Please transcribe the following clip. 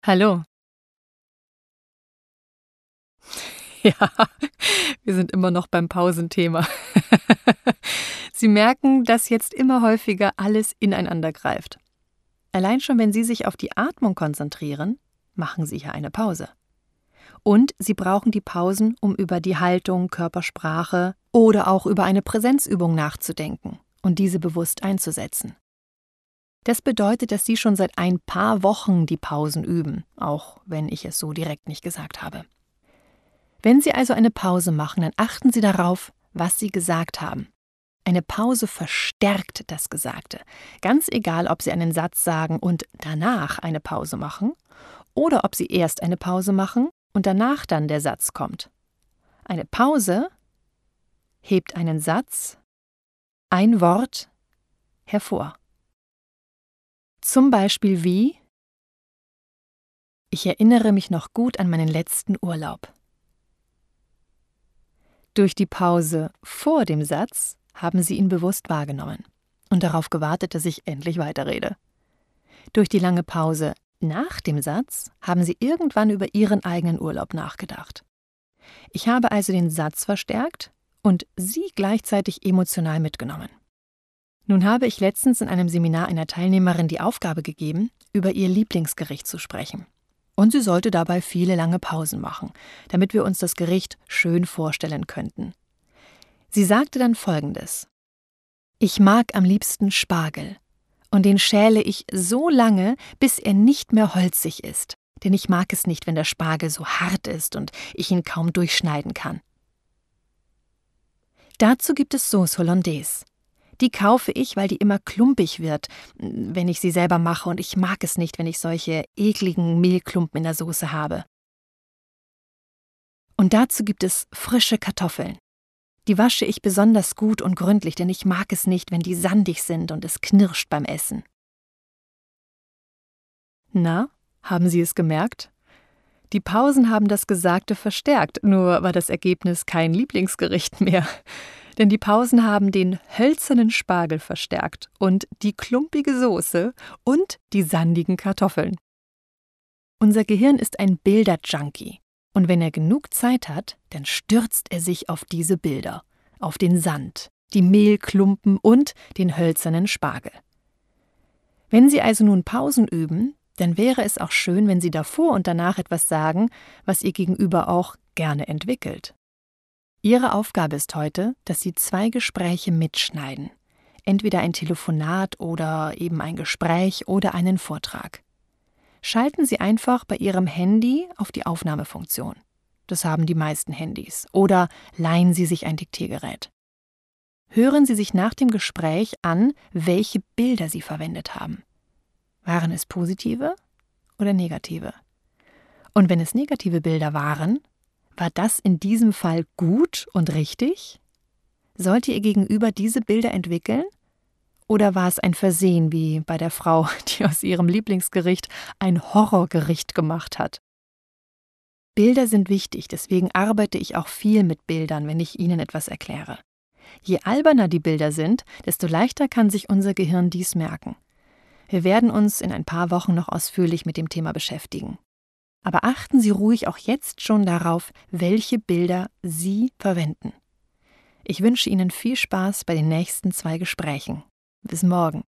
Hallo. Ja, wir sind immer noch beim Pausenthema. Sie merken, dass jetzt immer häufiger alles ineinander greift. Allein schon, wenn Sie sich auf die Atmung konzentrieren, machen Sie hier eine Pause. Und Sie brauchen die Pausen, um über die Haltung, Körpersprache oder auch über eine Präsenzübung nachzudenken und diese bewusst einzusetzen. Das bedeutet, dass Sie schon seit ein paar Wochen die Pausen üben, auch wenn ich es so direkt nicht gesagt habe. Wenn Sie also eine Pause machen, dann achten Sie darauf, was Sie gesagt haben. Eine Pause verstärkt das Gesagte. Ganz egal, ob Sie einen Satz sagen und danach eine Pause machen oder ob Sie erst eine Pause machen und danach dann der Satz kommt. Eine Pause hebt einen Satz, ein Wort hervor. Zum Beispiel wie: Ich erinnere mich noch gut an meinen letzten Urlaub. Durch die Pause vor dem Satz haben Sie ihn bewusst wahrgenommen und darauf gewartet, dass ich endlich weiterrede. Durch die lange Pause nach dem Satz haben Sie irgendwann über Ihren eigenen Urlaub nachgedacht. Ich habe also den Satz verstärkt und Sie gleichzeitig emotional mitgenommen. Nun habe ich letztens in einem Seminar einer Teilnehmerin die Aufgabe gegeben, über ihr Lieblingsgericht zu sprechen. Und sie sollte dabei viele lange Pausen machen, damit wir uns das Gericht schön vorstellen könnten. Sie sagte dann Folgendes: Ich mag am liebsten Spargel. Und den schäle ich so lange, bis er nicht mehr holzig ist. Denn ich mag es nicht, wenn der Spargel so hart ist und ich ihn kaum durchschneiden kann. Dazu gibt es Sauce Hollandaise. Die kaufe ich, weil die immer klumpig wird, wenn ich sie selber mache, und ich mag es nicht, wenn ich solche ekligen Mehlklumpen in der Soße habe. Und dazu gibt es frische Kartoffeln. Die wasche ich besonders gut und gründlich, denn ich mag es nicht, wenn die sandig sind und es knirscht beim Essen. Na, haben Sie es gemerkt? Die Pausen haben das Gesagte verstärkt, nur war das Ergebnis kein Lieblingsgericht mehr. Denn die Pausen haben den hölzernen Spargel verstärkt und die klumpige Soße und die sandigen Kartoffeln. Unser Gehirn ist ein Bilder-Junkie. Und wenn er genug Zeit hat, dann stürzt er sich auf diese Bilder, auf den Sand, die Mehlklumpen und den hölzernen Spargel. Wenn Sie also nun Pausen üben, dann wäre es auch schön, wenn Sie davor und danach etwas sagen, was Ihr Gegenüber auch gerne entwickelt. Ihre Aufgabe ist heute, dass Sie 2 Gespräche mitschneiden. Entweder ein Telefonat oder eben ein Gespräch oder einen Vortrag. Schalten Sie einfach bei Ihrem Handy auf die Aufnahmefunktion. Das haben die meisten Handys. Oder leihen Sie sich ein Diktiergerät. Hören Sie sich nach dem Gespräch an, welche Bilder Sie verwendet haben. Waren es positive oder negative? Und wenn es negative Bilder waren, war das in diesem Fall gut und richtig? Sollte Ihr Gegenüber diese Bilder entwickeln? Oder war es ein Versehen, wie bei der Frau, die aus ihrem Lieblingsgericht ein Horrorgericht gemacht hat? Bilder sind wichtig, deswegen arbeite ich auch viel mit Bildern, wenn ich Ihnen etwas erkläre. Je alberner die Bilder sind, desto leichter kann sich unser Gehirn dies merken. Wir werden uns in ein paar Wochen noch ausführlich mit dem Thema beschäftigen. Aber achten Sie ruhig auch jetzt schon darauf, welche Bilder Sie verwenden. Ich wünsche Ihnen viel Spaß bei den nächsten 2 Gesprächen. Bis morgen.